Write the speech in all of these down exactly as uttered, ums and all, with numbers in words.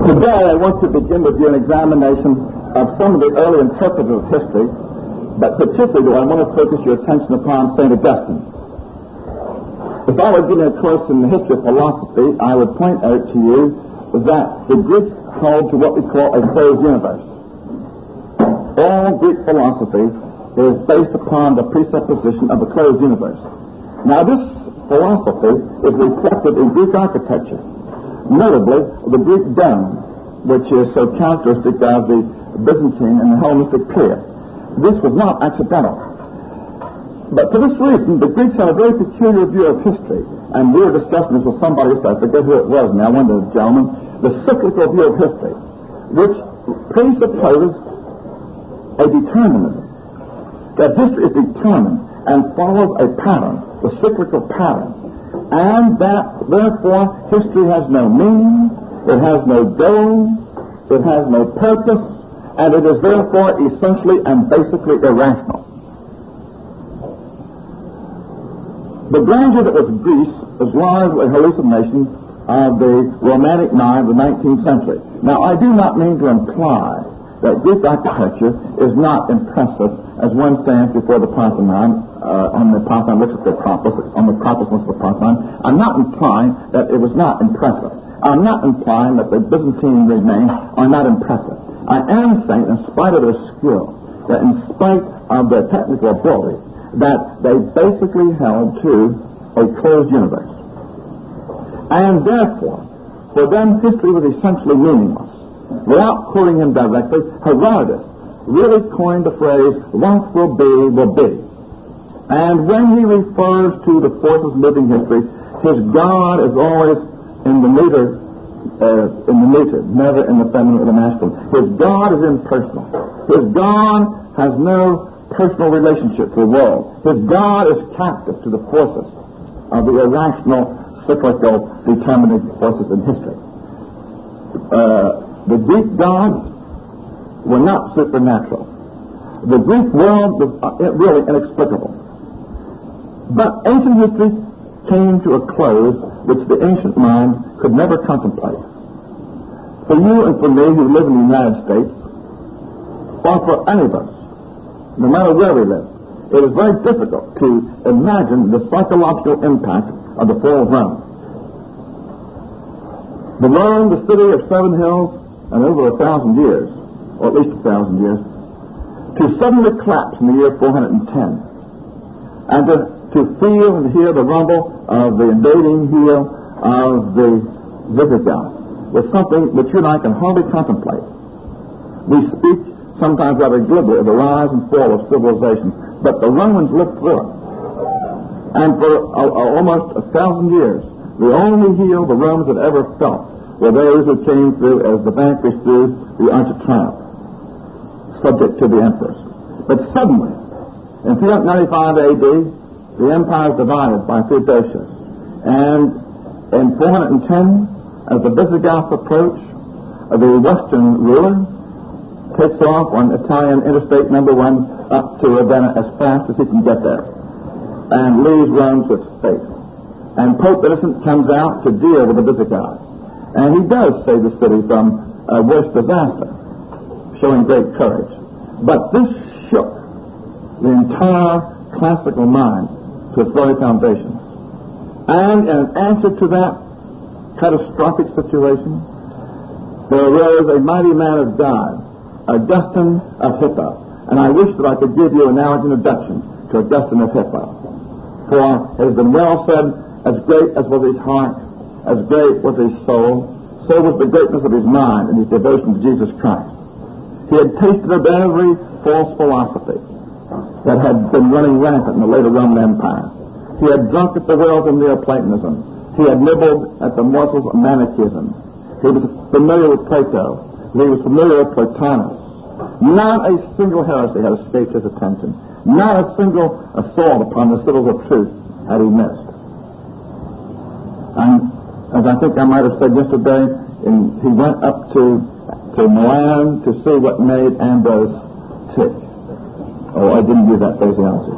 Today I want to begin with you an examination of some of the early interpreters of history, but particularly I want to focus your attention upon Saint Augustine. If I were giving a course in the history of philosophy, I would point out to you that the Greeks held to what we call a closed universe. All Greek philosophy is based upon the presupposition of a closed universe. Now this philosophy is reflected in Greek architecture, notably the Greek dome, which is so characteristic of the Byzantine and the Hellenistic period. This was not accidental. But for this reason, the Greeks had a very peculiar view of history, and we were discussing this with somebody, so I forget who it was now, one of the gentlemen, the cyclical view of history, which presupposes a determinism, that history is determined and follows a pattern, the cyclical pattern, and that, therefore, history has no meaning, it has no goal, it has no purpose, and it is therefore essentially and basically irrational. The grandeur that was Greece was largely a hallucination of the romantic mind of the nineteenth century. Now, I do not mean to imply that Greek architecture is not impressive as one stands before the Parthenon, uh, on the Parthenon looks at the Acropolis, on the Acropolis looks at the Parthenon. I'm not implying that it was not impressive. I'm not implying that the Byzantine remains are not impressive. I am saying, in spite of their skill, that in spite of their technical ability, that they basically held to a closed universe. And therefore, for them, history was essentially meaningless. Without quoting him directly, Herodotus really coined the phrase, what will be, will be. And when he refers to the forces moving history, his God is always in the neuter, uh, in the neuter, never in the feminine or the masculine. His God is impersonal. His God has no personal relationship to the world. His God is captive to the forces of the irrational, cyclical, determinate forces in history. Uh, the Greek gods were not supernatural. The Greek world was uh, really inexplicable. But ancient history came to a close which the ancient mind could never contemplate. For you and for me who live in the United States, or for any of us, no matter where we live, it is very difficult to imagine the psychological impact of the fall of Rome. The Rome, the city of seven hills, and over a thousand years, or at least a thousand years, to suddenly collapse in the year four hundred ten, and to, to feel and hear the rumble of the invading heel of the Visigoths was something which you and I can hardly contemplate. We speak sometimes rather glibly of the rise and fall of civilization, but the Romans lived through it. And for a, a, almost a thousand years, the only heel the Romans had ever felt were those who came through as the vanquished through the Arch of Triumph, subject to the emperors. But suddenly, in three ninety-five A D, the empire is divided by Theodosius. And in four hundred ten, as the Visigoths approach, the western ruler takes off on Italian Interstate number one up to Ravenna as fast as he can get there and leaves Rome to its fate. And Pope Innocent comes out to deal with the Visigoths. And he does save the city from a worse disaster, showing great courage. But this shook the entire classical mind to its very foundations. And in answer to that catastrophic situation, there arose a mighty man of God, Augustine of Hippo. And I wish that I could give you now an introduction to Augustine of Hippo. For it has been well said, as great as was his heart, as great was his soul, so was the greatness of his mind and his devotion to Jesus Christ. He had tasted of every false philosophy that had been running rampant in the later Roman Empire. He had drunk at the wells of Neoplatonism. He had nibbled at the morsels of Manichaeism. He was familiar with Plato. He was familiar with Plotinus. Not a single heresy had escaped his attention. Not a single assault upon the citadel of truth had he missed. And as I think I might have said yesterday, in, he went up to, to Milan to see what made Ambrose tick. Oh, I didn't use that phraseology.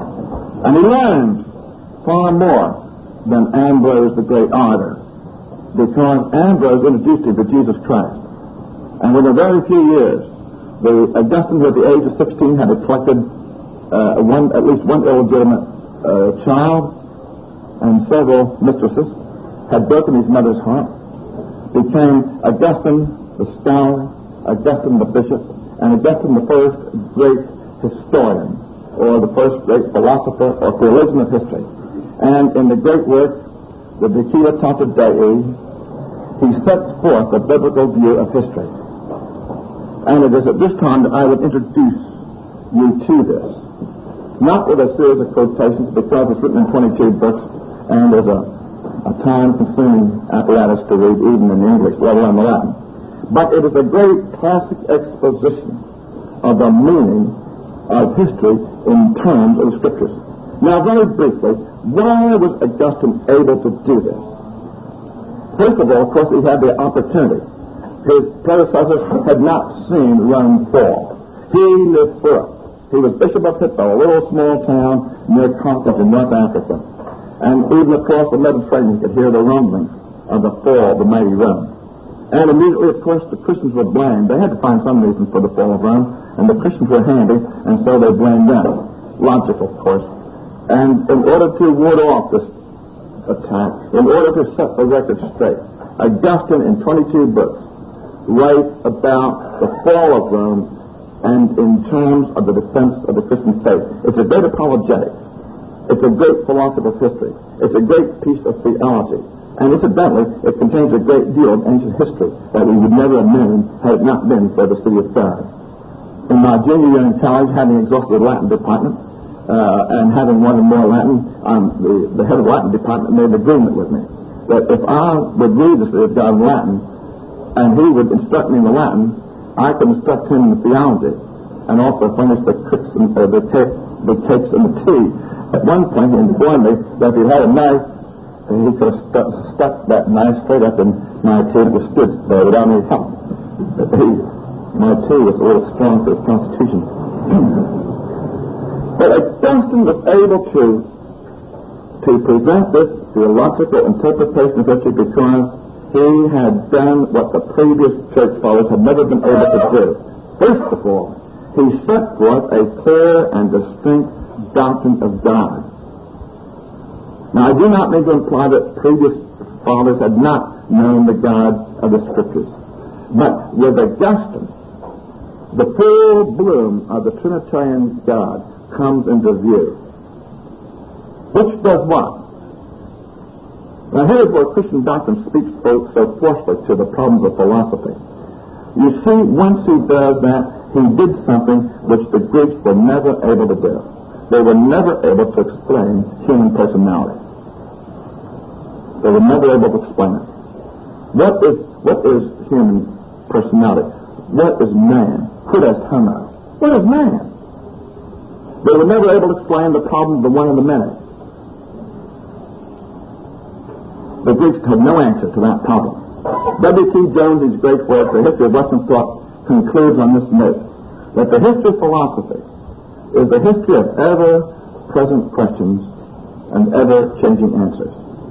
And he learned far more than Ambrose the great orator. because Ambrose introduced him to Jesus Christ. And within a very few years, the Augustine, who at the age of sixteen had collected uh, one, at least one illegitimate uh, child and several mistresses, had broken his mother's heart, became Augustine the scholar, Augustine the bishop, and Augustine the first great historian, or the first great philosopher or theologian of history. And in the great work, the De Civitate Dei, he sets forth a biblical view of history. And it is at this time that I would introduce you to this. Not with a series of quotations, because it's written in twenty-two books, and there's a, a time-consuming apparatus to read even in English, let alone the Latin. But it is a great classic exposition of the meaning of history in terms of the Scriptures. Now, very briefly, why was Augustine able to do this? First of all, of course, he had the opportunity. His predecessors had not seen Rome fall. He lived for it. He was Bishop of Hippo, a little small town near Carthage in North Africa. And even across the Mediterranean, you could hear the rumblings of the fall of the mighty Rome. And immediately, of course, the Christians were blamed. They had to find some reason for the fall of Rome, and the Christians were handy, and so they blamed them. Logical, of course. And in order to ward off this attack, in order to set the record straight, Augustine, in twenty-two books, writes about the fall of Rome and in terms of the defense of the Christian faith. It's a great apologetic. It's a great philosophy of history. It's a great piece of theology. And incidentally, it contains a great deal of ancient history that we would never have known had it not been for the city of God. In my junior year in college, having exhausted the Latin department, uh, and having wanted more Latin, um, the, the head of the Latin department made an agreement with me that if I would read the city of God in Latin, and he would instruct me in the Latin, I could instruct him in the theology, and also furnish the cakes and uh, the, cake, the cakes and the tea. At one point, he informed me that if he had a knife, he could have stuck, stuck that knife straight up in my tea, and it was stood there without any help. He, my tea was a little strong for his constitution. But Augustine was able to to present this theological interpretation of history because he had done what the previous church fathers had never been able to do. First of all, he set forth a clear and distinct doctrine of God. Now, I do not mean to imply that previous fathers had not known the God of the Scriptures. But with Augustine, the full bloom of the Trinitarian God comes into view. Which does what? Now, here's where Christian doctrine speaks so, so forcefully to the problems of philosophy. You see, once he does that, he did something which the Greeks were never able to do. They were never able to explain human personality. They were never able to explain it. What is what is human personality? What is man? Quid est homo? What is man? They were never able to explain the problem of the one and the many. The Greeks had no answer to that problem. W T Jones's great work, The History of Western Thought, concludes on this note, that the history of philosophy is the history of ever-present questions and ever-changing answers.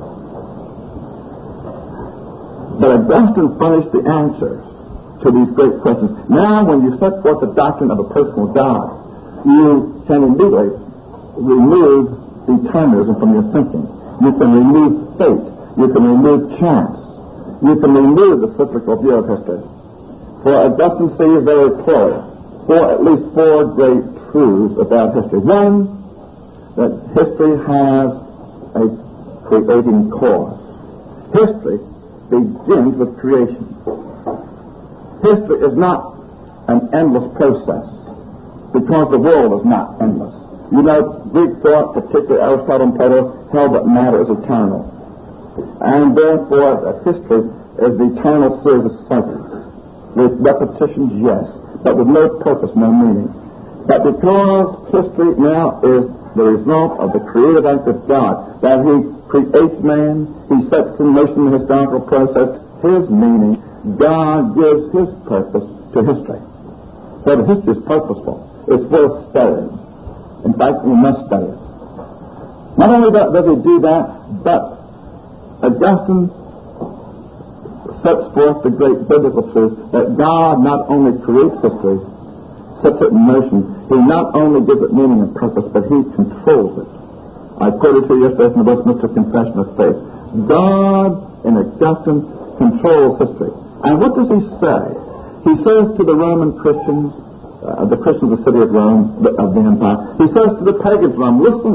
But Augustine furnished the answers to these great questions. Now, when you set forth the doctrine of a personal God, you can immediately remove determinism from your thinking. You can remove fate. You can remove chance. You can remove the cyclical view of history. For Augustine sees very clearly four, at least four great truths about history. One, that history has a creating cause. History begins with creation. History is not an endless process because the world is not endless. You know, Greek thought, particularly Aristotle and Plato, held that matter is eternal. And therefore, that history is the eternal series of cycles. With repetitions, yes, but with no purpose, no meaning. But because history now is the result of the creative act of God, that He creates man, He sets in motion the historical process, His meaning, God gives His purpose to history. So the history is purposeful. It's worth studying. In fact, we must study it. Not only does He do that, but Augustine sets forth the great biblical truth that God not only creates history, sets it in motion, He not only gives it meaning and purpose, but He controls it. I quoted to you yesterday from the Westminster Confession of Faith. God, in Augustine, controls history. And what does He say? He says to the Roman Christians, uh, the Christians of the city of Rome, of the empire, He says to the pagans of Rome, listen,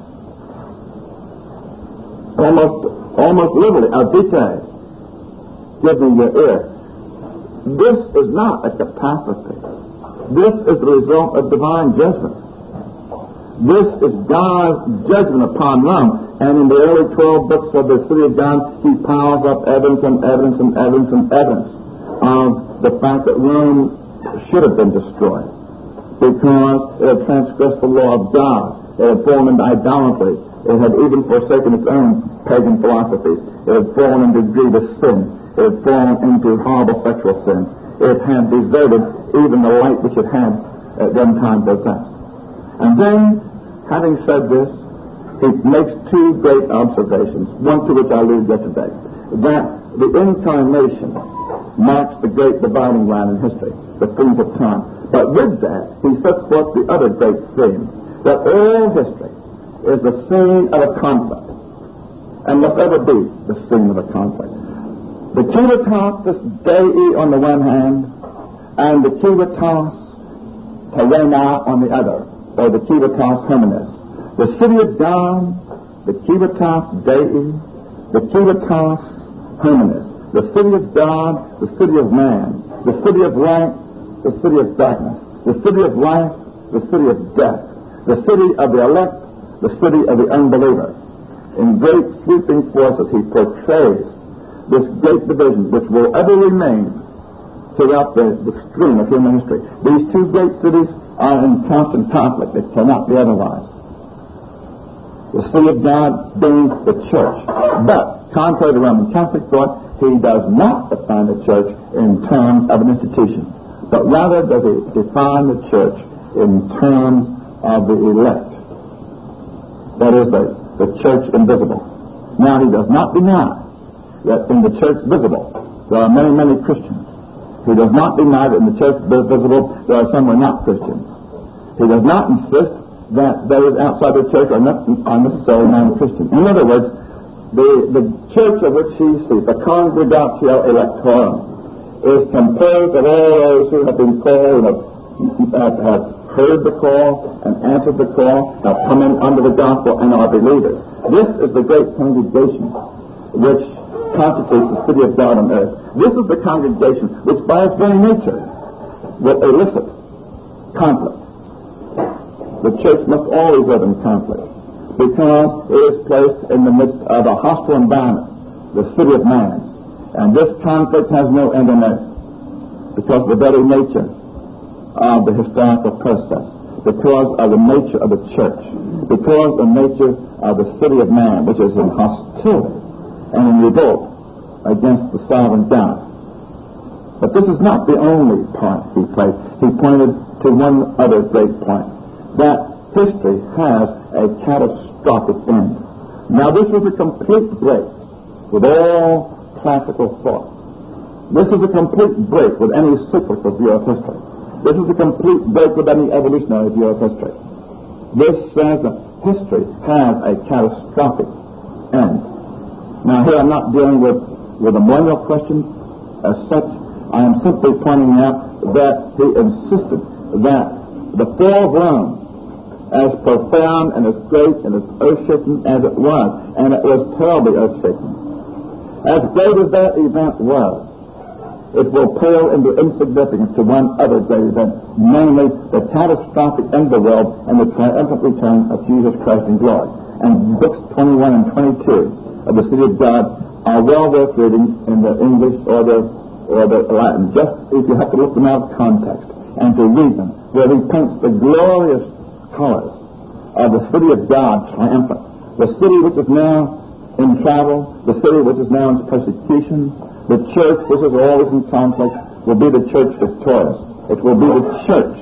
almost, almost literally, audite, give me your ear. This is not a catastrophe. This is the result of divine judgment. This is God's judgment upon Rome. And in the early twelve books of the City of God, He piles up evidence and evidence and evidence and evidence of the fact that Rome should have been destroyed because it had transgressed the law of God. It had fallen into idolatry. It had even forsaken its own pagan philosophies. It had fallen into grievous sin. It had fallen into horrible sexual sins. It had deserted even the light which it had at one time possessed. And then, having said this, he makes two great observations, one to which I alluded yesterday, that the incarnation marks the great dividing line in history, the fullness of time. But with that, he sets forth the other great theme, that all history is the scene of a conflict, and must ever be the scene of a conflict. The Civitatis Dei on the one hand, and the Civitas Terrena on the other, or the Civitas Hominis. The city of God, the Civitas Dei, the Civitas Hominis. The city of God, the city of man, the city of light, the city of darkness, the city of life, the city of death, the city of the elect, the city of the unbeliever. In great sweeping forces, he portrays this great division which will ever remain throughout the, the stream of human history. These two great cities are in constant conflict. It cannot be otherwise. The city of God being the church. But, contrary to Roman Catholic thought, he does not define the church in terms of an institution, but rather does he define the church in terms of the elect. That is, the, the church invisible. Now, he does not deny that in the church visible there are many, many Christians. He does not deny that in the church visible there are some who are not Christians. He does not insist that those outside the church are, not, are necessarily non-Christian. In other words, the, the church of which he sees, the Congregatio Electorum, is composed of all those who have been called and have, have heard the call and answered the call, have come in under the gospel and are believers. This is the great congregation which constitutes the city of God on earth. This is the congregation which by its very nature will elicit conflict. The church must always live in conflict because it is placed in the midst of a hostile environment, the city of man. And this conflict has no end on earth because of the very nature of the historical process, because of the nature of the church, because of the nature of the city of man, which is in hostility and in revolt against the sovereign God. But this is not the only point he played. He pointed to one other great point, that history has a catastrophic end. Now, this was a complete break with all classical thought. This is a complete break with any cyclical view of history. This is a complete break with any evolutionary view of history. This says that history has a catastrophic end. Now, here I'm not dealing with, with a moral question as such. I am simply pointing out that he insisted that the fall of Rome, as profound and as great and as earth-shaking as it was, and it was terribly earth-shaking, as great as that event was, it will pale into insignificance to one other great event, namely the catastrophic end of the world and the triumphant return of Jesus Christ in glory. And books twenty-one and twenty-two of the City of God are well worth reading in the English or the, or the Latin, just if you have to look them out of context and to read them, where he paints the glorious colors of the city of God triumphant, the city which is now in travel, the city which is now in persecution, the church which is always in conflict will be the church victorious. It will be the church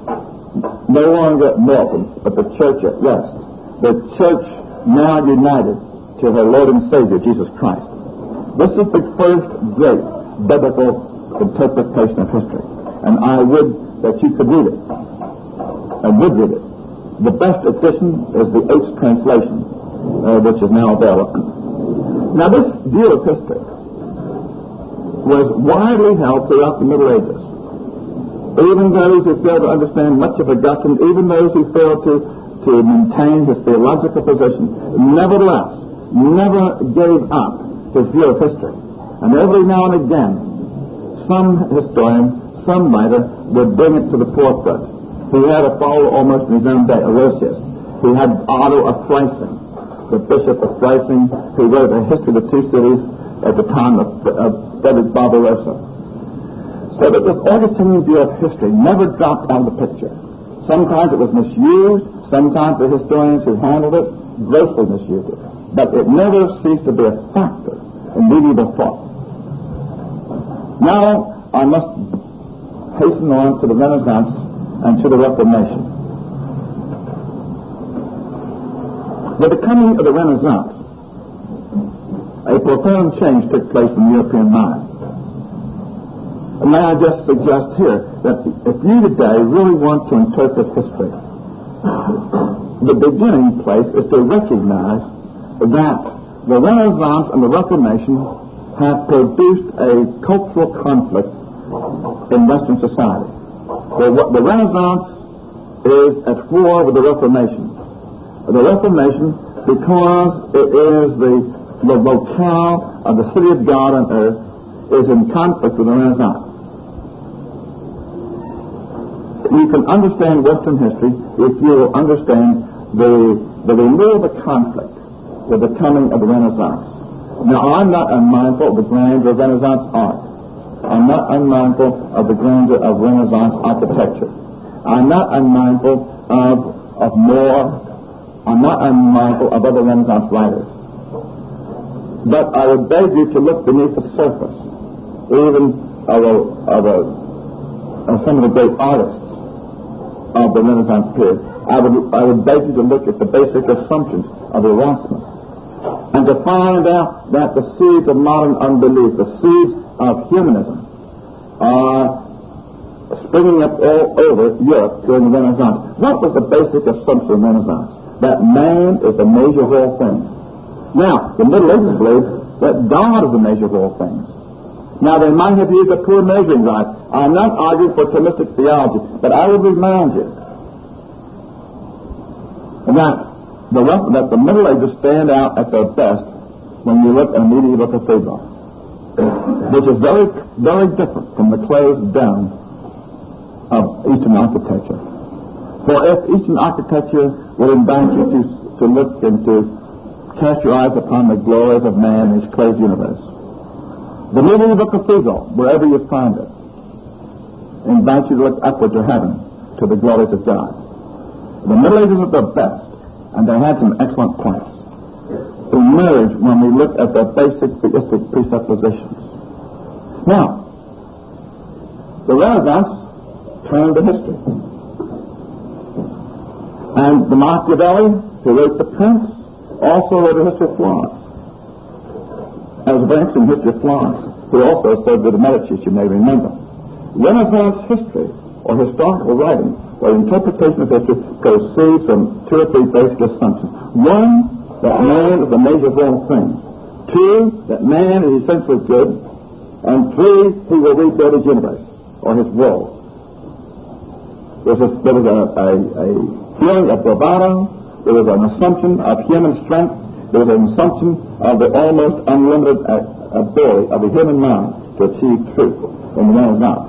no longer militant, but the church at rest. The church now united to her Lord and Savior, Jesus Christ. This is the first great biblical interpretation of history, and I would that you could read it. I would read it. The best edition is the H translation, uh, which is now available. Now, this view of history was widely held throughout the Middle Ages. Even those who failed to understand much of Augustine, even those who failed to, to maintain his theological position, nevertheless, never gave up his view of history. And every now and again, some historian, some writer, would bring it to the forefront. He had a follower almost in his own day, Orosius. He had Otto of Freising, the Bishop of Freising, who wrote a history of the two cities at the time of, of Frederick Barbarossa. So that this Augustinian view of history never dropped out of the picture. Sometimes it was misused. Sometimes the historians who handled it grossly misused it. But it never ceased to be a factor in medieval thought. Now I must hasten on to the Renaissance and to the Reformation. With the coming of the Renaissance, a profound change took place in the European mind. And may I just suggest here that if you today really want to interpret history, the beginning place is to recognize that the Renaissance and the Reformation have produced a cultural conflict in Western society. The, the Renaissance is at war with the Reformation. The Reformation, because it is the, the locale of the city of God on earth, is in conflict with the Renaissance. You can understand Western history if you will understand the, the renewal of the conflict with the coming of the Renaissance. Now, I'm not unmindful of the grandeur of Renaissance art. I'm not unmindful of the grandeur of Renaissance architecture. I'm not unmindful of, of more. I'm not unmindful of other Renaissance writers. But I would beg you to look beneath the surface, even of, a, of, a, of some of the great artists of the Renaissance period. I would, I would beg you to look at the basic assumptions of Erasmus and to find out that the seeds of modern unbelief, the seeds of humanism, are springing up all over Europe during the Renaissance. What was the basic assumption of the Renaissance? That man is the measure of all things. Now, the Middle Ages believed that God is the measure of all things. Now, they might have used a poor measuring rod. I'm not arguing for Thomistic theology, but I would remind you that the, that the Middle Ages stand out at their best when you look at a medieval cathedral, which is very, very different from the closed dome of Eastern architecture. For if Eastern architecture will invite you to, to look and to cast your eyes upon the glories of man in his closed universe, the medieval cathedral, wherever you find it, invites you to look upward to heaven, to the glories of God. The Middle Ages are the best, and they had some excellent points emerge when we look at their basic theistic presuppositions. Now, the Renaissance turned to history. And the Machiavelli, who wrote The Prince, also wrote a history of Florence. There was a very interesting history of Florence, who also served with the Medici, you may remember. Renaissance history, or historical writing, or interpretation of history, proceeds from two or three basic assumptions. One, that man is the measure of all things. Two, that man is essentially good. And three, he will rebuild his universe, or his world. There was a, there was a, a, a feeling of bravado. There was an assumption of human strength. There was an assumption of the almost unlimited ability of the human mind to achieve truth in the Renaissance.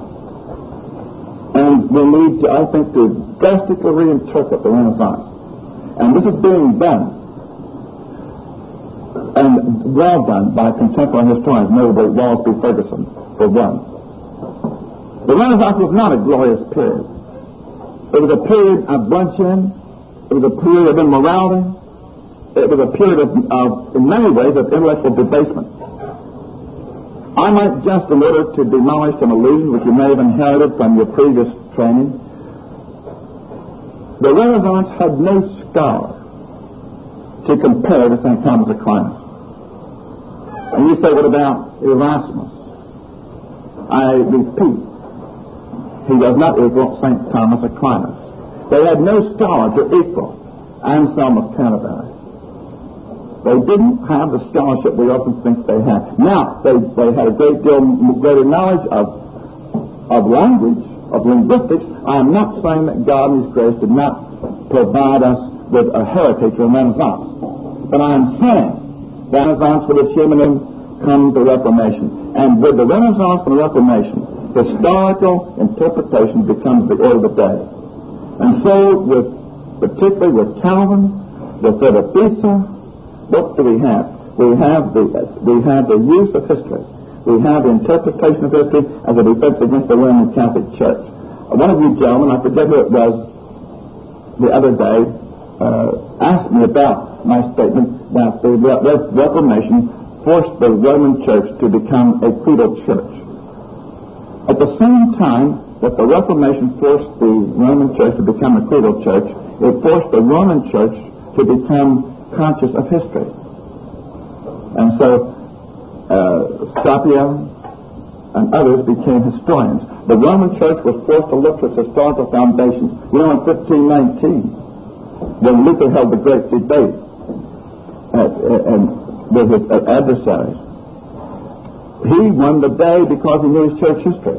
And we need to, I think, to drastically reinterpret the Renaissance. And this is being done, and well done, by contemporary historians, notably Wallace B. Ferguson, for one. The Renaissance was not a glorious period. It was a period of bloodshed. It was a period of immorality. It was a period of, of, in many ways, of intellectual debasement. I might just, in order to demolish some illusions which you may have inherited from your previous training, the Renaissance had no scholar to compare to Saint Thomas Aquinas. And you say, what about Erasmus? I repeat, he does not equal Saint Thomas Aquinas. They had no scholar to equal Anselm of Canterbury. They didn't have the scholarship we often think they had. Now, they, they had a great deal greater knowledge of, of language, of linguistics. I am not saying that God in His grace did not provide us with a heritage or a Renaissance. But I am saying the Renaissance with its humanism comes the Reformation. And with the Renaissance and the Reformation, historical interpretation becomes the order of the day. And so, with, particularly with Calvin, with Pisa, what do we have? We have the we have the use of history. We have the interpretation of history as a defense against the Roman Catholic Church. One of you gentlemen, I forget who it was, the other day, uh, asked me about my statement that the Re- Reformation forced the Roman Church to become a creedal church. At the same time that the Reformation forced the Roman Church to become a creedal church, it forced the Roman Church to become conscious of history. And so uh, Scipio and others became historians. The Roman Church was forced to look to its historical foundations. You know, in fifteen nineteen, when Luther held the great debate at, and with his adversaries, he won the day because he knew his church history.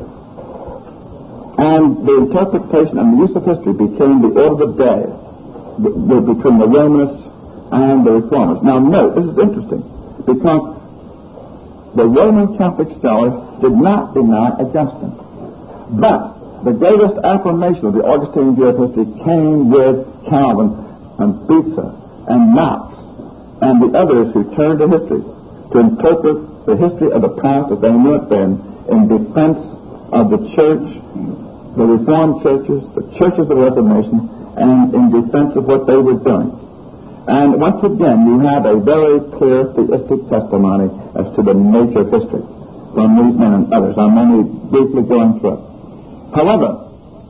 And the interpretation and the use of history became the order of the day between the Romanists and the Reformers. Now note, this is interesting, because the Roman Catholic scholars did not deny Augustine. But the greatest affirmation of the Augustine view of history came with Calvin and Pisa and Knox and the others who turned to history to interpret the history of the past as they knew it then in defense of the church, the Reformed churches, the churches of the Reformation, and in defense of what they were doing. And once again, you have a very clear theistic testimony as to the nature of history from these men and others. I'm only briefly going through it. However,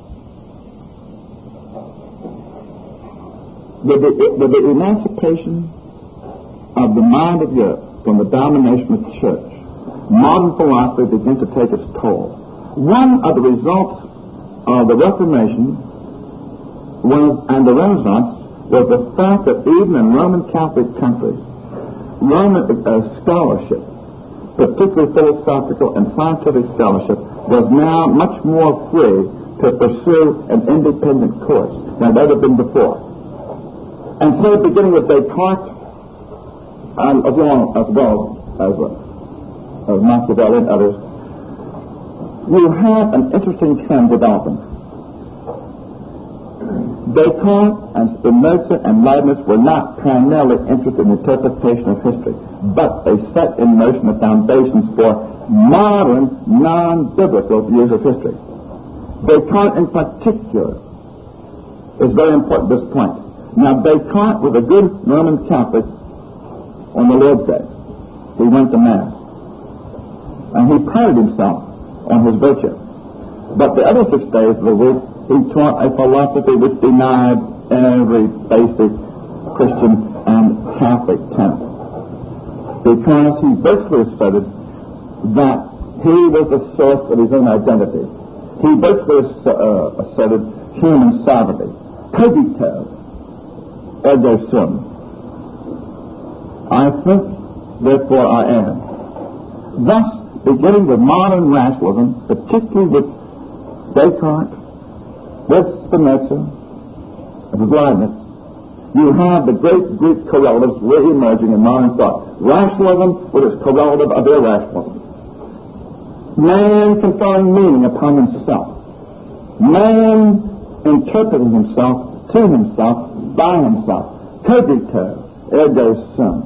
with the, with the emancipation of the mind of Europe from the domination of the church, modern philosophy began to take its toll. One of the results of the Reformation was, and the Renaissance, was the fact that even in Roman Catholic countries, Roman uh, scholarship, particularly philosophical and scientific scholarship, was now much more free to pursue an independent course than it ever been before. And so, beginning with Descartes, and as well as, well as, uh, as Machiavelli and others, you have an interesting trend developing. Descartes and Spinoza and Leibniz were not primarily interested in the interpretation of history, but they set in motion the foundations for modern, non-biblical views of history. Descartes in particular is very important at this point. Now, Descartes was a good Roman Catholic on the Lord's Day. He went to Mass. And he prided himself on his virtue. But the other six days of the week, he taught a philosophy which denied every basic Christian and Catholic tenet. Because he virtually asserted that he was the source of his own identity. He virtually uh, asserted human sovereignty. Cogito, ergo sum. I think, therefore I am. Thus, beginning with modern rationalism, particularly with Descartes, with Spinoza, with Leibniz, you have the great Greek correlatives re-emerging in modern thought. Rationalism with its correlative of irrationalism. Man conferring meaning upon himself. Man interpreting himself to himself by himself. Cogito, ergo sum.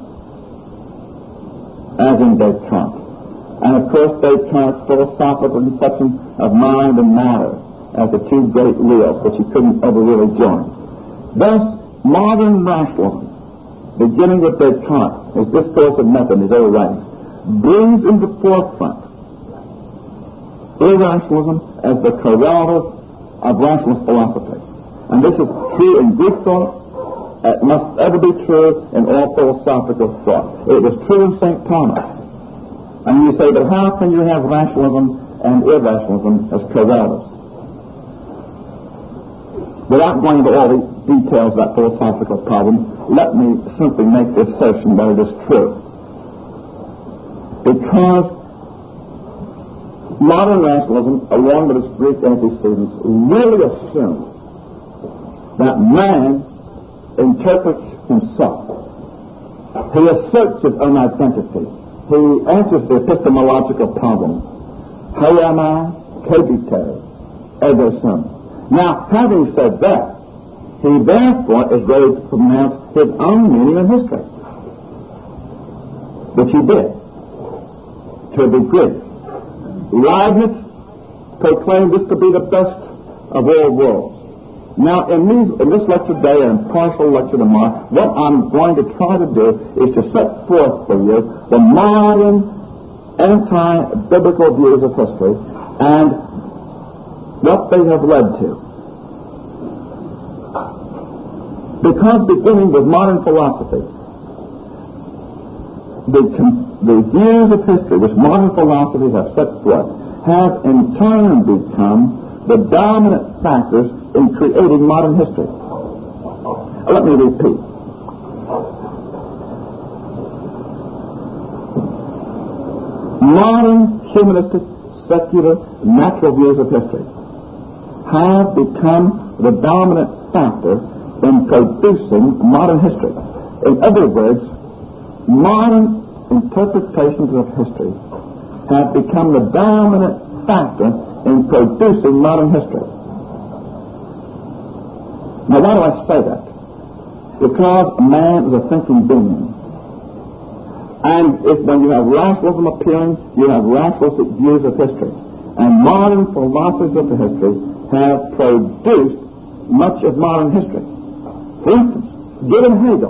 As in Descartes. And of course Descartes' philosophical conception of mind and matter as the two great wheels which he couldn't ever really join. Thus, modern rationalism, beginning with Descartes, his discourse of method in his early writings, brings into the forefront irrationalism as the correlative of rationalist philosophy. And this is true in Greek thought. It must ever be true in all philosophical thought. It was true in Saint Thomas. And you say, but how can you have rationalism and irrationalism as co-relatives? Without going into all the details of that philosophical problem, let me simply make the assertion that it is true. Because modern rationalism, along with its Greek antecedents, really assumes that man interprets himself. He asserts his own identity. He answers the epistemological problem. How am I? Cogito, ergo sum. Now, having said that, he therefore is ready to pronounce his own meaning in history, which he did, to a degree. Leibniz proclaimed this to be the best of all worlds. Now, in, these, in this lecture today and partial lecture tomorrow, what I'm going to try to do is to set forth for you the modern anti-biblical views of history and what they have led to. Because beginning with modern philosophy, the, the views of history which modern philosophy have set forth have in turn become the dominant factors in creating modern history. Let me repeat. Modern humanistic, secular, natural views of history have become the dominant factor in producing modern history. In other words, modern interpretations of history have become the dominant factor in producing modern history. Now, why do I say that? Because man is a thinking being. And if when you have rationalism appearing, you have rationalistic views of history. And modern philosophies of the history have produced much of modern history. For instance, given Hegel,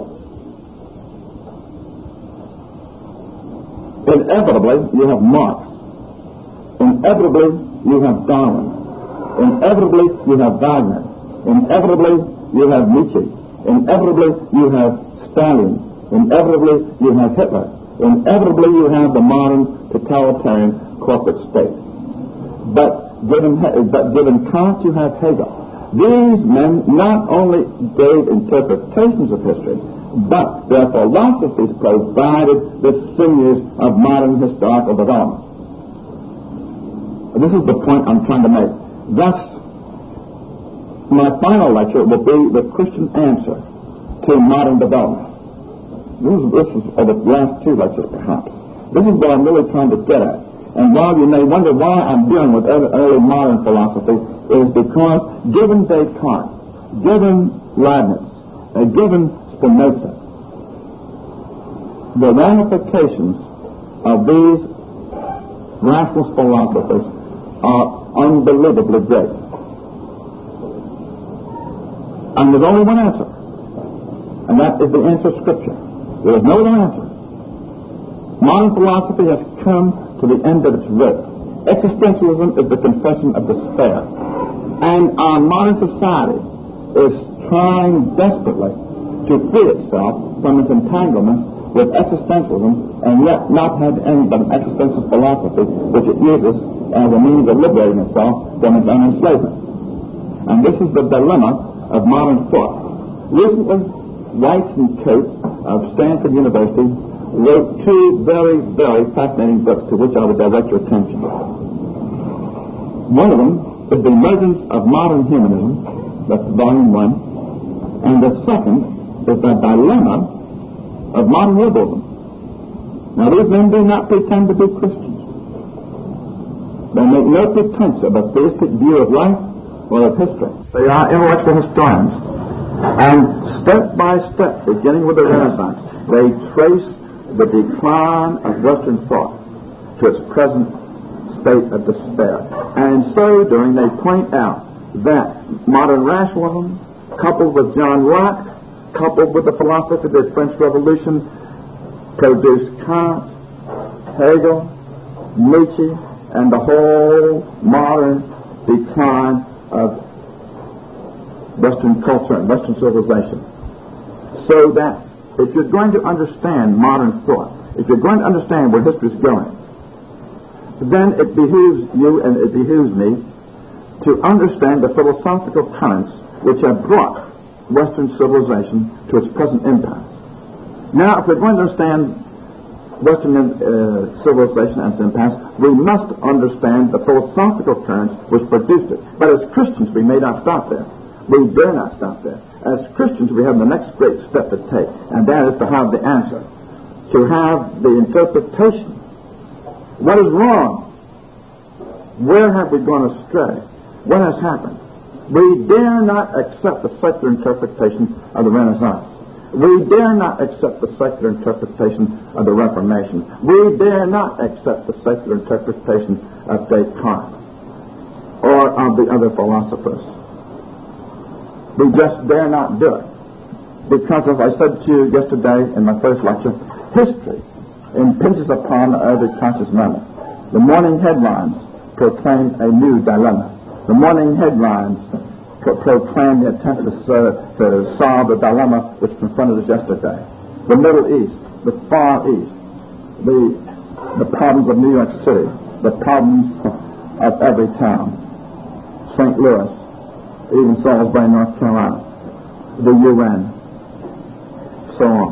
inevitably you have Marx. Inevitably you have Darwin. Inevitably you have Wagner. Inevitably you have Nietzsche. Inevitably you have Stalin. Inevitably you have Hitler. Inevitably you have the modern totalitarian corporate state. But given, but given Kant, you have Hegel. These men not only gave interpretations of history, but their philosophies provided the sinews of modern historical development. This is the point I'm trying to make. Thus, my final lecture will be the Christian answer to modern development. This is, this is of the last two lectures, perhaps. This is what I'm really trying to get at. And while you may wonder why I'm dealing with early, early modern philosophy, is because given Descartes, given Leibniz, uh, given Spinoza, the ramifications of these rationalist philosophers are unbelievably great. And there's only one answer, and that is the answer of Scripture. There is no other answer. Modern philosophy has come to the end of its rope. Existentialism is the confession of despair. And our modern society is trying desperately to free itself from its entanglements with existentialism, and yet not have any but an existentialist philosophy which it uses as a means of liberating itself from its own enslavement. And this is the dilemma of modern thought. Recently, Weiss and Coates of Stanford University wrote two very, very fascinating books to which I would direct your attention. One of them is The Emergence of Modern Humanism, that's volume one, and the second is The Dilemma of Modern Liberalism. Now, these men do not pretend to be Christians. They make no pretense of a theistic view of life or of history. They are intellectual historians, and step by step, beginning with the Renaissance, they trace the decline of Western thought to its present state of despair. And in so doing, they point out that modern rationalism, coupled with John Locke, coupled with the philosophy of the French Revolution, produced Kant, Hegel, Nietzsche, and the whole modern decline of Western culture and Western civilization. So that if you're going to understand modern thought, if you're going to understand where history is going, then it behooves you and it behooves me to understand the philosophical currents which have brought Western civilization to its present impasse. Now, if we're going to understand Western uh, civilization and its impasse, we must understand the philosophical currents which produced it. But as Christians, we may not stop there. We dare not stop there. As Christians, we have the next great step to take, and that is to have the answer, to have the interpretation. What is wrong? Where have we gone astray? What has happened? We dare not accept the secular interpretation of the Renaissance. We dare not accept the secular interpretation of the Reformation. We dare not accept the secular interpretation of Descartes or of the other philosophers. We just dare not do it. Because, as I said to you yesterday in my first lecture, history impinges upon every conscious moment. The morning headlines proclaim a new dilemma. The morning headlines pro- proclaim the attempt to, uh, to solve the dilemma which confronted us yesterday. The Middle East, the Far East, the, the problems of New York City, the problems of every town, Saint Louis, even Salisbury, North Carolina, the U N, so on.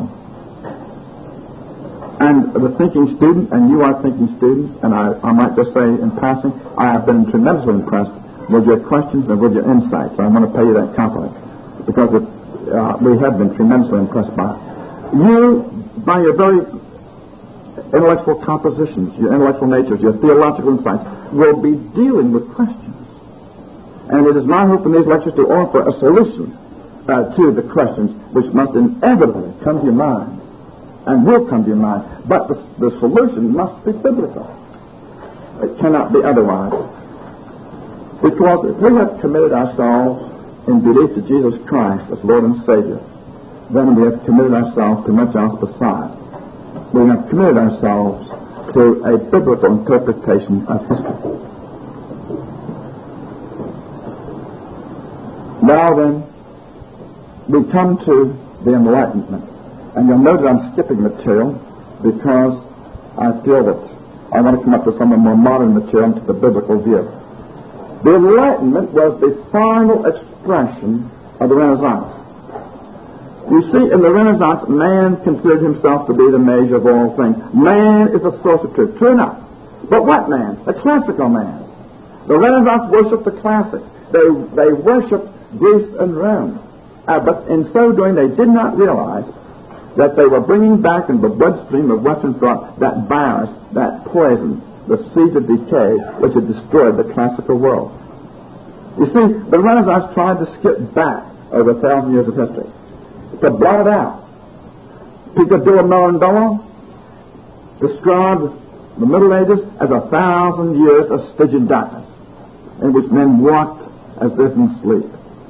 And the thinking student, and you are thinking students, and I, I might just say in passing, I have been tremendously impressed with your questions and with your insights. I want to pay you that compliment because it, uh, we have been tremendously impressed by it. You, by your very intellectual compositions, your intellectual natures, your theological insights, will be dealing with questions. And it is my hope in these lectures to offer a solution uh, to the questions which must inevitably come to your mind and will come to your mind. But the, the solution must be biblical. It cannot be otherwise. Because if we have committed ourselves in belief to Jesus Christ as Lord and Savior, then we have committed ourselves to much else besides. We have committed ourselves to a biblical interpretation of history. Now then, we come to the Enlightenment. And you'll note that I'm skipping material because I feel that I want to come up with some more modern material into the biblical view. The Enlightenment was the final expression of the Renaissance. You see, in the Renaissance, man considered himself to be the measure of all things. Man is the source of truth. True enough. But what man? The classical man. The Renaissance worshipped the classics. They, they worshipped Greece and Rome. Uh, but in so doing, they did not realize that they were bringing back in the bloodstream of Western thought that virus, that poison, the seed of decay which had destroyed the classical world. You see, the Renaissance tried to skip back over a thousand years of history, to blot it out. Picadillo Mirandola described the Middle Ages as a thousand years of Stygian darkness, in which men walked as if in sleep,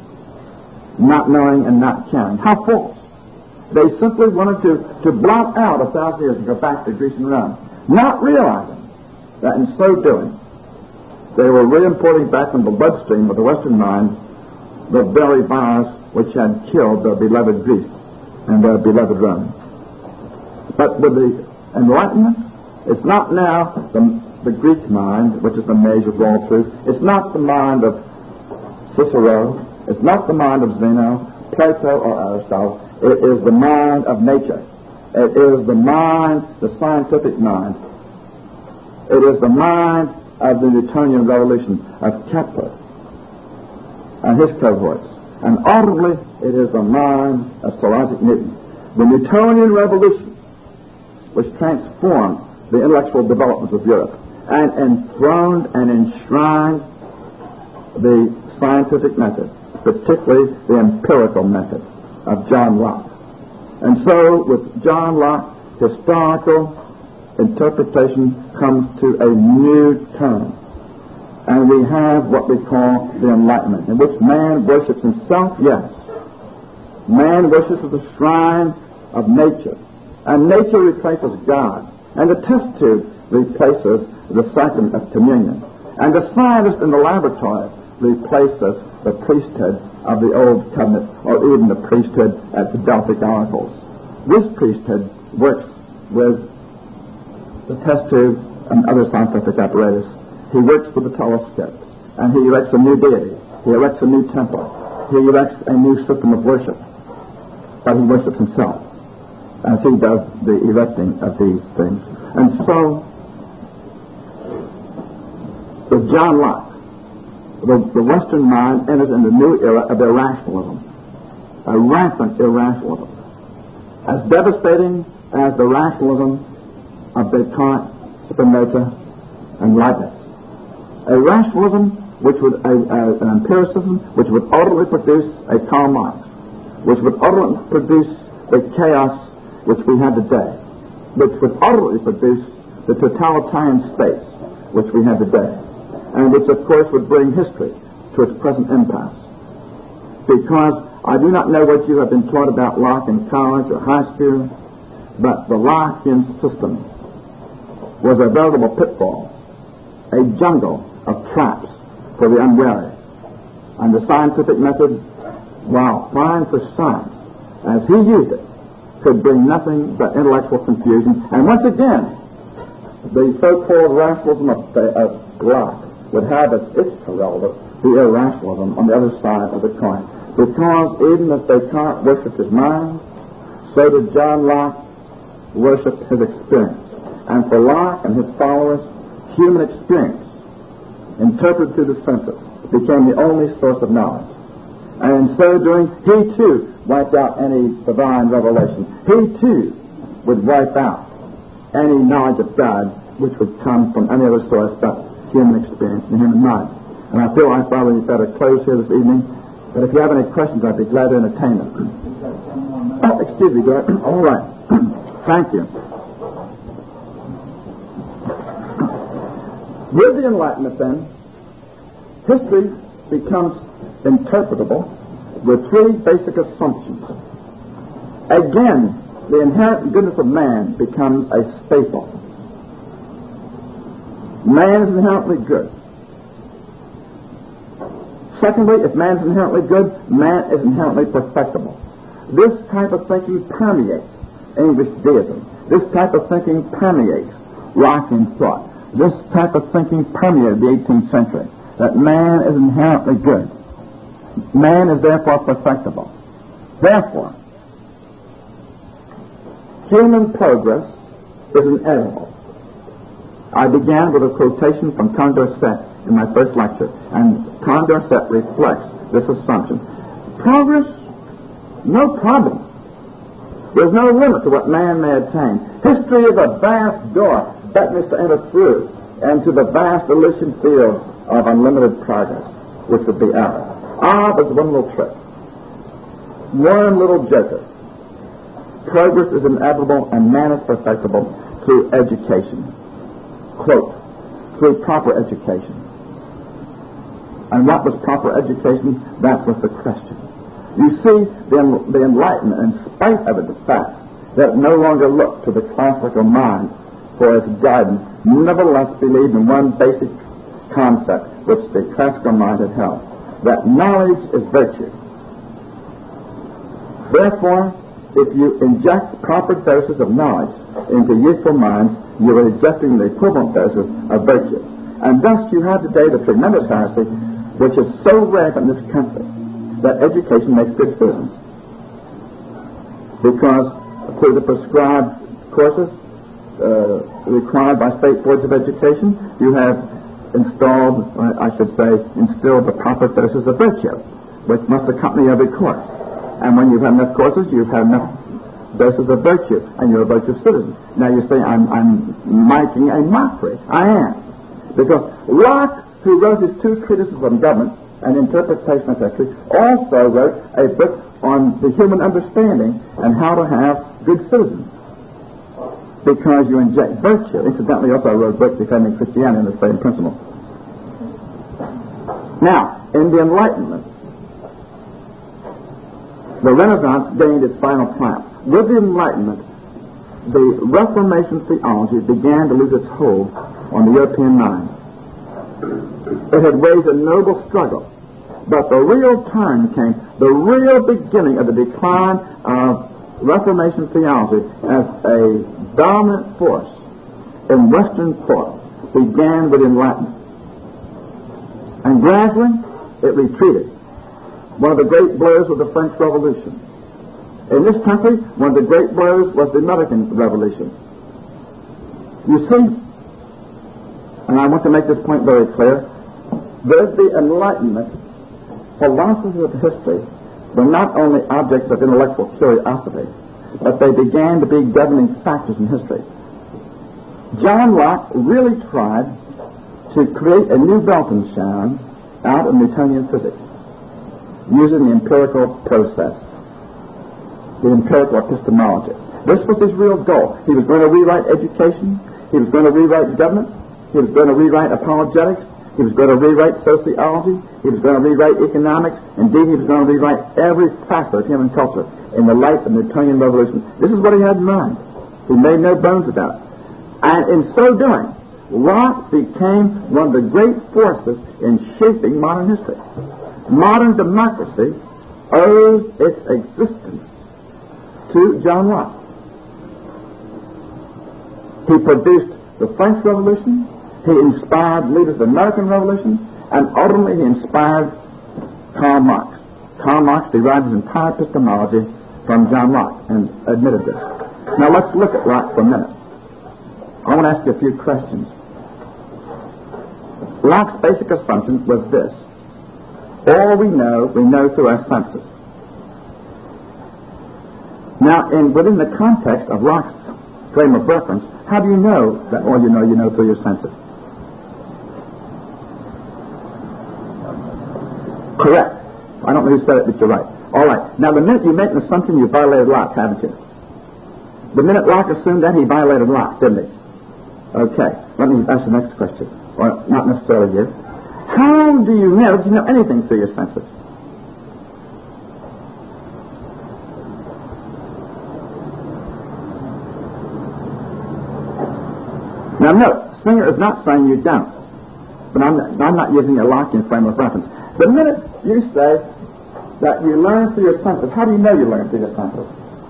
not knowing and not caring. How false! They simply wanted to, to blot out a thousand years and go back to Greece and Rome, not realizing that in so doing, they were re-importing back in the bloodstream of the Western mind the very virus which had killed their beloved Greece and their beloved Rome. But with the Enlightenment, it's not now the, the Greek mind, which is the measure of all truth. It's not the mind of Cicero. It's not the mind of Zeno, Plato, or Aristotle. It is the mind of nature. It is the mind, the scientific mind. It is the mind of the Newtonian revolution of Kepler and his cohorts. And ultimately, it is the mind of Sir Isaac Newton. The Newtonian revolution, which transformed the intellectual developments of Europe and enthroned and enshrined the scientific method, particularly the empirical method of John Locke. And so, with John Locke, historical interpretation comes to a new turn. And we have what we call the Enlightenment, in which man worships himself, yes. Man worships at the shrine of nature. And nature replaces God. And the test tube replaces the sacrament of communion. And the scientist in the laboratory replaces the priesthood of the Old Covenant, or even the priesthood at the Delphic oracles. This priesthood works with the test tube and other scientific apparatus. He works with the telescope, and he erects a new deity. He erects a new temple. He erects a new system of worship. But he worships himself as he does the erecting of these things. And so, with John Locke, the, the Western mind enters into a new era of irrationalism, a rampant irrationalism, as devastating as the rationalism of Descartes, Spinoza, and Leibniz. A rationalism which would, a, a, an empiricism which would ultimately produce a Karl Marx, which would ultimately produce the chaos which we have today, which would ultimately produce the totalitarian states which we have today, and which of course would bring history to its present impasse. Because I do not know what you have been taught about Locke in college or high school, but the Lockean system was a veritable pitfall, a jungle of traps for the unwary. And the scientific method, while fine for science, as he used it, could bring nothing but intellectual confusion. And once again, the so-called rationalism of, of Locke would have as its correlative the irrationalism on the other side of the coin. Because even as Descartes worshipped his mind, so did John Locke worship his experience. And for Locke and his followers, human experience, interpreted through the senses, became the only source of knowledge. And in so doing, he too wiped out any divine revelation. He too would wipe out any knowledge of God which would come from any other source but human experience and human mind. And I feel like probably better close here this evening. But if you have any questions, I'd be glad to entertain them. Oh, excuse me, go ahead. All right. Thank you. With the Enlightenment, then, history becomes interpretable with three basic assumptions. Again, the inherent goodness of man becomes a staple. Man is inherently good. Secondly, if man is inherently good, man is inherently perfectible. This type of thinking permeates English deism. This type of thinking permeates Lockean thought. This type of thinking permeated the eighteenth century, that man is inherently good. Man is therefore perfectible. Therefore, human progress is inevitable. I began with a quotation from Condorcet in my first lecture, and Condorcet reflects this assumption. Progress, no problem. There's no limit to what man may attain. History is a vast door beckoning us to enter through and to the vast Elysian field of unlimited progress, which would be ours. Ah, there's one little trick. One little joker. Progress is inevitable and man is perfectible through education. Quote, through proper education. And what was proper education? That was the question. You see, the, the Enlightenment, in spite of it, the fact that it no longer looked to the classical mind for its guidance, nevertheless believed in one basic concept which the classical mind had held, that knowledge is virtue. Therefore, if you inject proper doses of knowledge into youthful minds, you are injecting the equivalent doses of virtue. And thus you have today the tremendous heresy which is so rampant in this country, that education makes good citizens. Because through the prescribed courses uh, required by state boards of education, you have installed, uh, I should say, instilled the proper doses of virtue, which must accompany every course. And when you've had enough courses, you've had enough doses of virtue, and you're a virtuous citizen. Now you say, I'm, I'm making a mockery. I am. Because Locke, who wrote his two treatises on government and interpretation of history, also wrote a book on the human understanding and how to have good citizens. Because you inject virtue. Incidentally, also wrote a book defending Christianity in the same principle. Now, in the Enlightenment, the Renaissance gained its final triumph. With the Enlightenment, the Reformation theology began to lose its hold on the European mind. It had waged a noble struggle, but the real turn came, the real beginning of the decline of Reformation theology as a dominant force in Western thought began with enlightenment. And gradually, it retreated. One of the great blows was the French Revolution. In this country, one of the great blows was the American Revolution. You see, and I want to make this point very clear, with the Enlightenment, philosophers of history were not only objects of intellectual curiosity, but they began to be governing factors in history. John Locke really tried to create a new Weltanschauung out of Newtonian physics, using the empirical process, the empirical epistemology. This was his real goal. He was going to rewrite education. He was going to rewrite government. He was going to rewrite apologetics. He was going to rewrite sociology. He was going to rewrite economics. Indeed, he was going to rewrite every facet of human culture in the light of the Newtonian revolution. This is what he had in mind. He made no bones about it. And in so doing, Locke became one of the great forces in shaping modern history. Modern democracy owes its existence to John Locke. He produced the French Revolution. He inspired leaders of the American Revolution, and ultimately he inspired Karl Marx. Karl Marx derived his entire epistemology from John Locke and admitted this. Now let's look at Locke for a minute. I want to ask you a few questions. Locke's basic assumption was this: all we know, we know through our senses. Now, in within the context of Locke's frame of reference, how do you know that all you know, you know through your senses? Correct. I don't know who said it, but you're right. All right. Now, the minute you make an assumption, you violated Locke, haven't you? The minute Locke assumed that, he violated Locke, didn't he? Okay. Let me ask the next question. Or not necessarily you. How do you know? Do you know anything through your senses? Now, note, Singer is not saying you don't. But I'm not, I'm not using a Lockean frame of reference. The minute you say that you learn through your senses, how do you know you learn through your senses?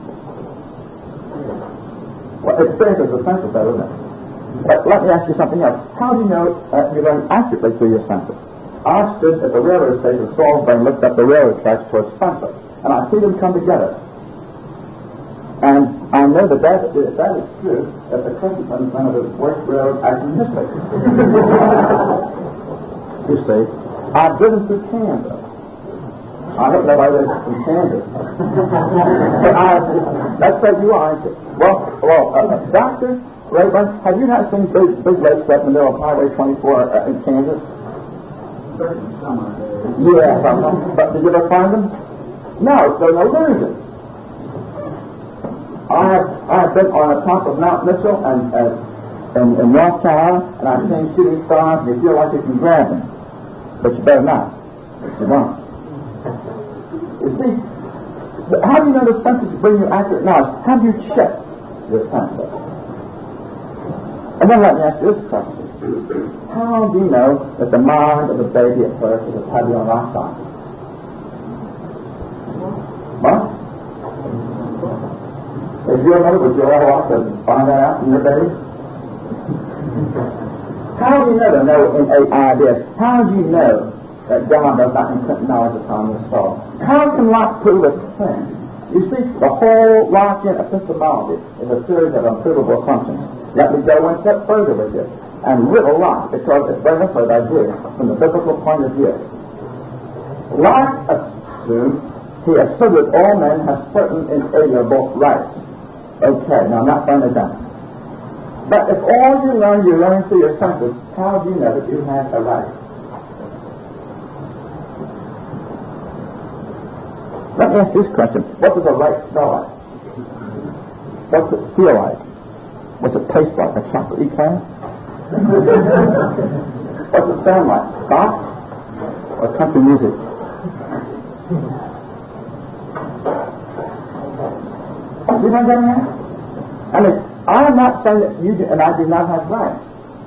Well, experience is the senses, though, isn't it? But let me ask you something else. How do you know uh, you learn accurately through your senses? I stood at the railroad station of Salisbury and looked up the railroad tracks towards Frankfurt, and I see them come together. And I know that that is, that is true, that the Crescent Line is one of the worst railroad acts in history. You see, I've driven through Kansas. I don't know why they're from Kansas. But I, that's what you are, aren't you? Well, well uh, Doctor Rayburn, have you not seen big, big lakes up in the middle of Highway twenty-four uh, in Kansas? Yeah, but did you ever find them? No, so no illusion. I have I have been on the top of Mount Mitchell and uh, in, in North Carolina, and I've seen shooting stars, and you feel like you can grab them, but you better not. You don't. You see, how do you know the senses bring you accurate knowledge? How do you check your senses? And then let me ask you this question. How do you know that the mind of the baby at birth is a tabula rasa? What? If you're a mother, would you ever want to find that out from your baby? How do you know to know innate ideas? How do you know that God does not implant knowledge upon your soul? How can Locke prove a thing? You see, the whole Lockean epistemology is a series of unprovable assumptions. Let me go one step further with you and riddle Locke, because it's very necessary that I do from the biblical point of view. Locke assumed, he asserted all men have certain inalienable rights. Okay, now I'm not saying they don't. But if all you learn, you learn through your senses, how do you know that you have a right? Let me ask this question. What does a right smell like? What's it feel like? What's it taste like? A chocolate eclair? What's it sound like? Soft? Or country music? You know what I'm getting at? I mean, I'm not saying that you do, and I do not have rights.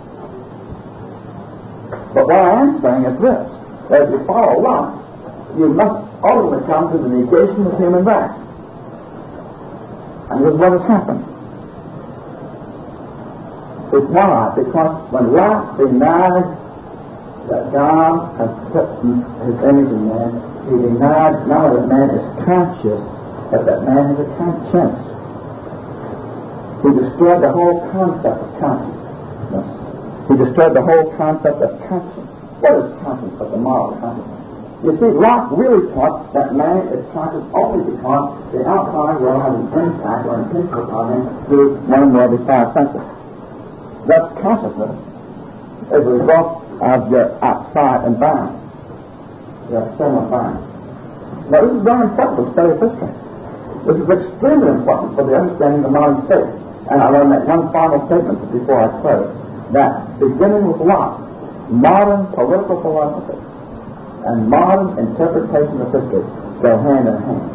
But what I am saying is this: that if you follow Locke, you must ultimately come to the negation of human rights. And this is what has happened. It's why? Because when Locke denied that God has put his image in man, he denied not only that man is conscious, but that man has a conscience. He destroyed the whole concept of conscience. He destroyed the whole concept of conscience. What is conscience but the moral conscience? You see, Locke really taught that man is conscious only because the outside world has an impact or an influence on him through one or more of his five senses. Thus, consciousness is a result of your outside environment, your external environment. Now, this is very important for the study of history. This is extremely important for the understanding of the modern state. And I want to make one final statement before I close, that beginning with Locke, modern political philosophy and modern interpretation of history go hand in hand.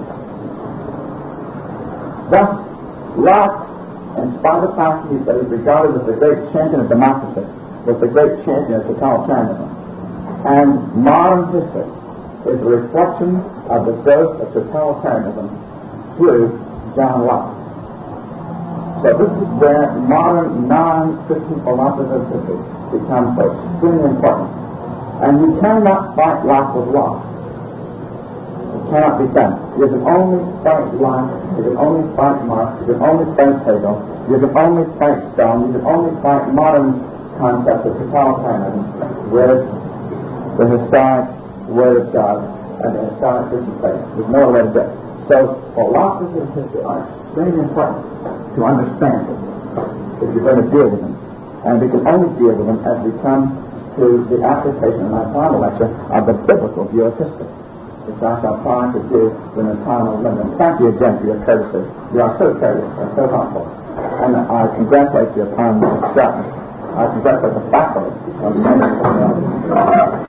Thus, Locke, in spite of the fact that he's regarded as the great champion of democracy, was the great champion of totalitarianism. And modern history is a reflection of the growth of totalitarianism through John Locke. So this is where modern non-Christian philosophers of history become so extremely important. And you cannot fight Locke with Locke. It cannot be done. You can only fight Locke, you can only fight Marx, you can only fight Hegel, you can only fight Stone, you can only fight modern concepts of totalitarianism with the historic Word of God and the historic Christian faith. There's no way to do it. So philosophy and history are extremely important to understand it if you're going to deal with them. And we can only deal with them as we come to the application in my final lecture of the biblical view of history, which I shall try to do within a time of limit. Thank you again for your courtesy. You are so courteous and so helpful. And I congratulate you upon the success. I congratulate the faculty on the